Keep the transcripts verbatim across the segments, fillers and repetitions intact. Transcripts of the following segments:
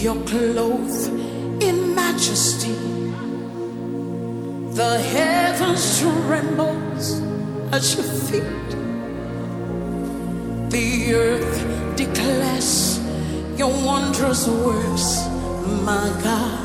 You're clothed in majesty. The heavens trembles at your feet. The earth declares your wondrous works, my God.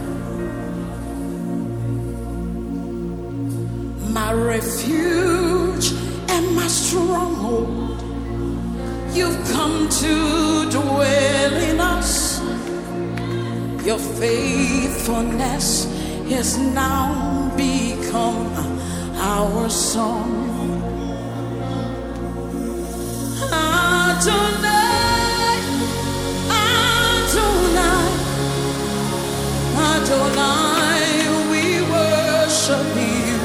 My refuge and my stronghold, you've come to dwell in us. Your faithfulness has now become our song. Adonai, Adonai, Adonai, we worship you.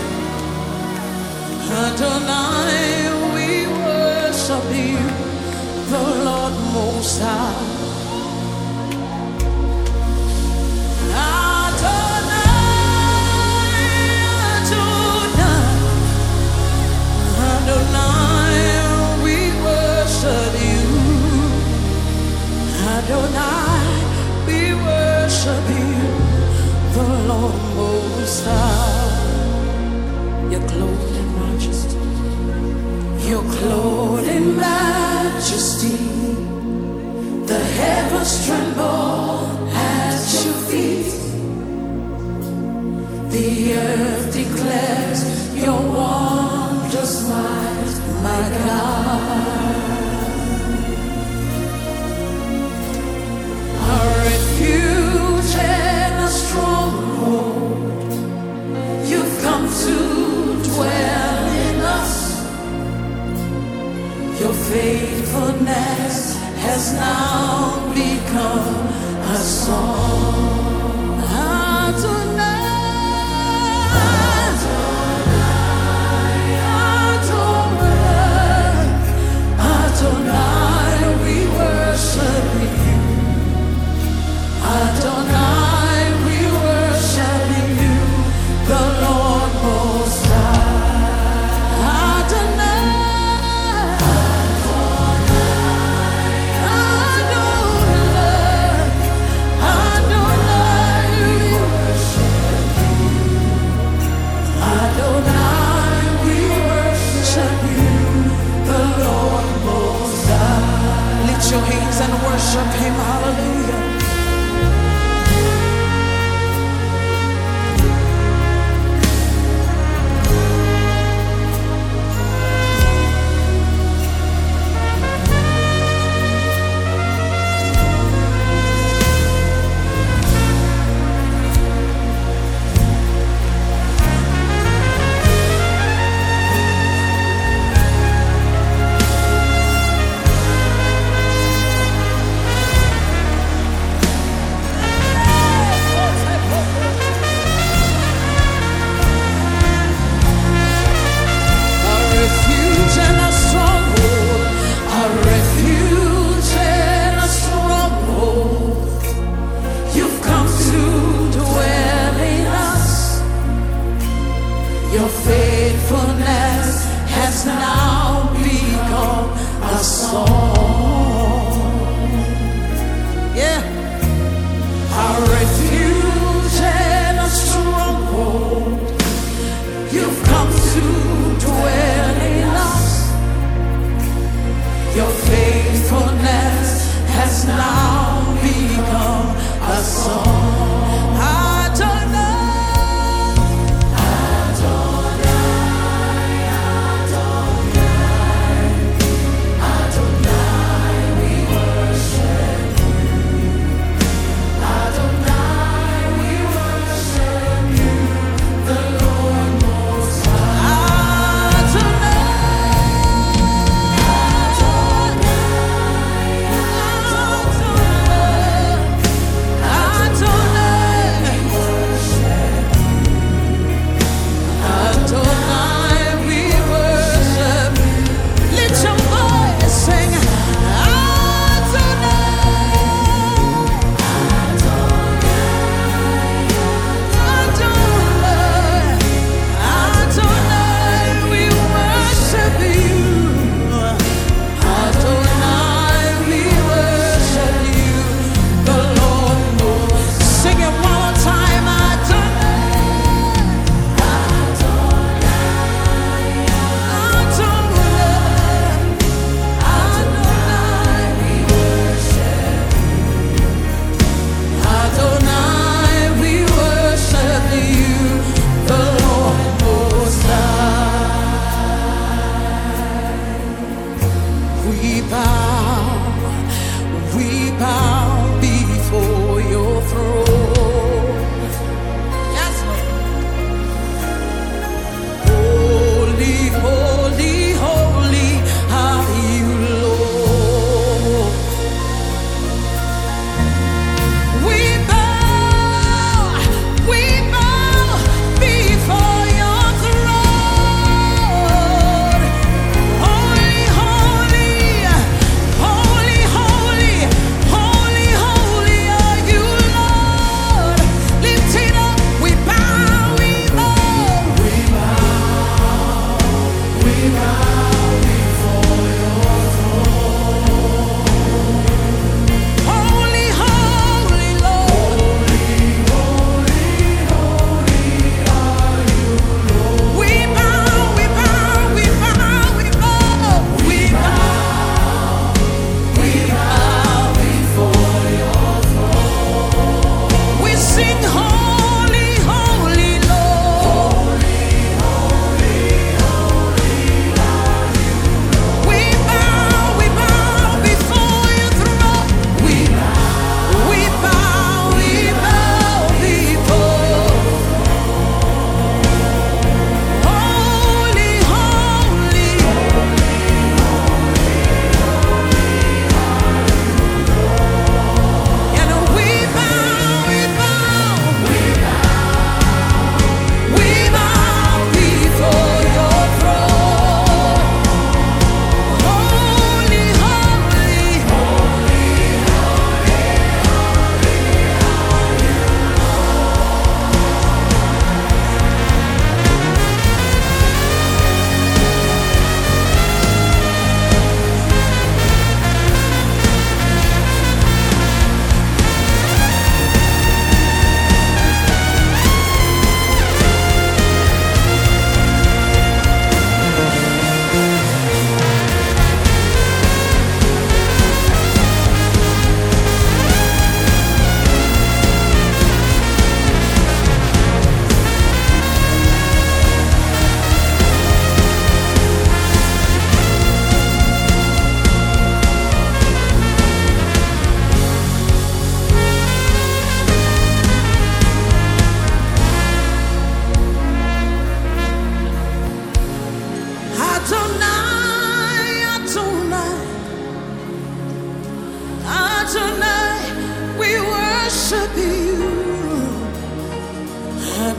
Adonai, we worship you, the Lord Most High. Adonai, we worship you, the Lord Most High. You're clothed in majesty. You're clothed in majesty. The heavens tremble at your feet. The earth declares your wondrous might, my God. Refuge and a stronghold, you've come to dwell in us. Your faithfulness has now become a song. Adonai,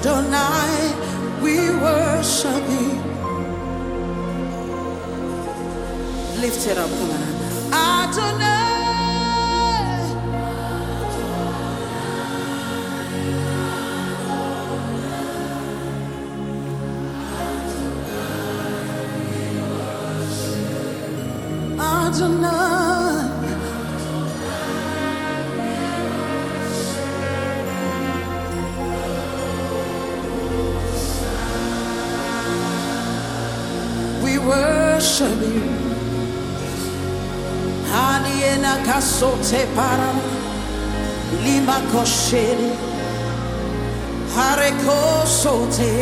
Adonai, we worship you. Lift it up, come on. Adonai. Adonai. We worship you. Haniena kasote para lima kosheri hareko sote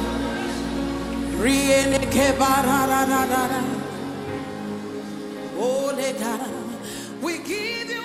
riene ke barara. We give you